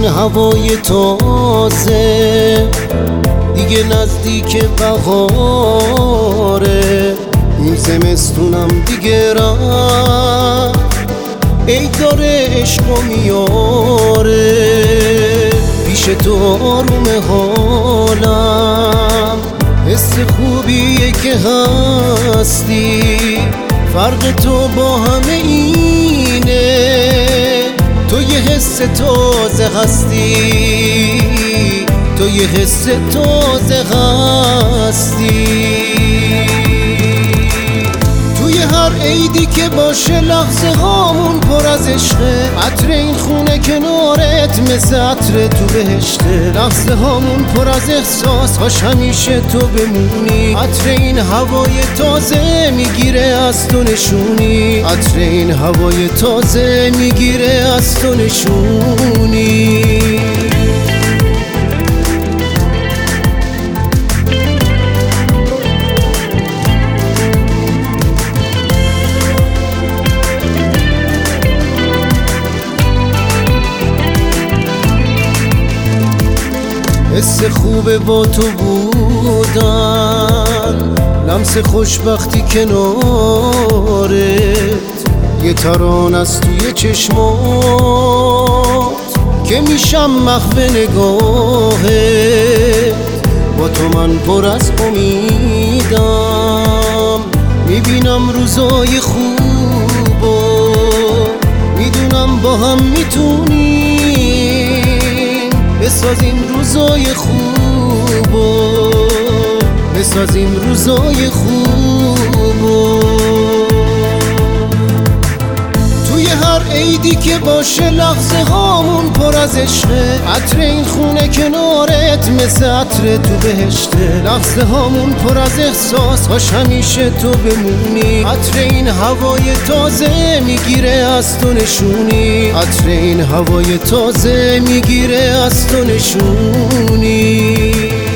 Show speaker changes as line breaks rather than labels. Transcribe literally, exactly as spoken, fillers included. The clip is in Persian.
هوای تازه دیگه نزدیک بهاره، این زمستونم دیگه رفت، ای داره عشقو میاره. پیش تو آروم حالم، حس خوبیه که هستی، فرق تو با همه اینه، تو یه حس تازه هستی، تو یه حس تازه هستی. توی هر عیدی که باشه لحظه هامون پر از عشقه، عطر این خونه کنارت مثل عطر تو بهشته، لحظه هامون پر از احساس، هاش همیشه تو بمونی. عطر این هوای تازه میگیره از تو نشونی، عطر این هوای تازه میگیره از تو نشونی. حس خوبه با تو بودن، لمس خوشبختی کنارت، یه تران از توی چشمات که میشم محو نگاهت. با تو من پر از امیدم، میبینم روزای خوبو، میدونم با هم میتونیم بسازیم روزای خوبو، بسازیم روزای خوبو. توی هر عیدی که باشه لحظه هامون پر از عشقه، عطر این خونه کنارت مثل عطر تو بهشته، لحظه هامون پر از احساس، هاش همیشه تو بمونی. عطر این هوای تازه میگیره از تو نشونی، عطر این هوای تازه میگیره از تو نشونی.